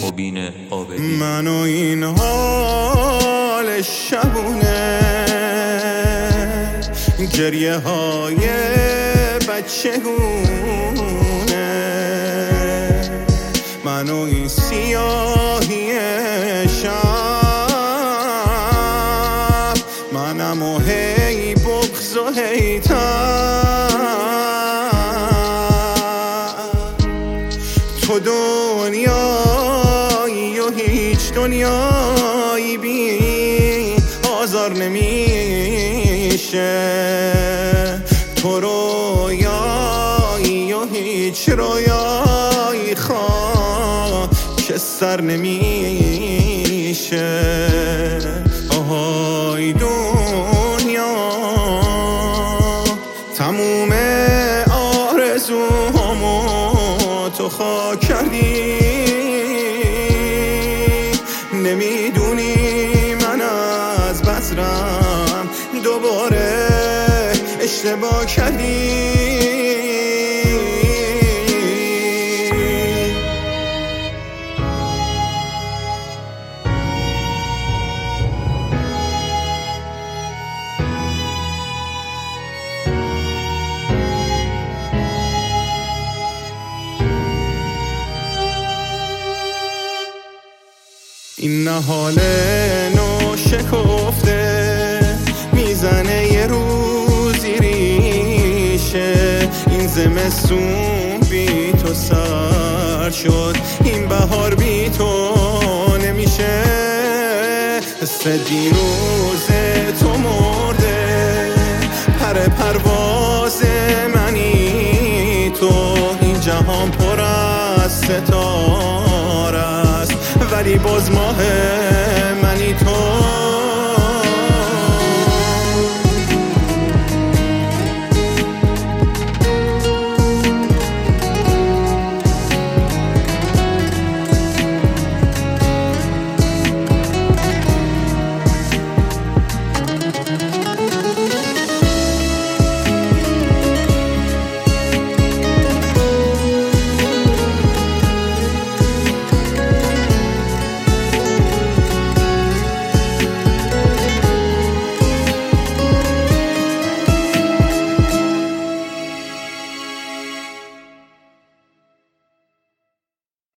مبین عابدی. من و این حال شبونه، گریه های بچگونه، من و این سیاهی شب، منم و هی بغض و هی تو دنیایی و هیچ دنیایی بی آزار نمیشه، تو رویایی و هیچ رویایی که سر نمیشه. آهای دنیا تموم آرزوهامو تو خاک کردی، نمیدونی من از بذرم دوباره اشتباه کردی. این نهال نو شکفته میزنه یه روزی ریشه، این زمستون بی تو سر شد، این بهار بی تو نمیشه، حس دیروز تو مرده، پرواز منی تو، این جهان پر از ستاره است ولی باز ماه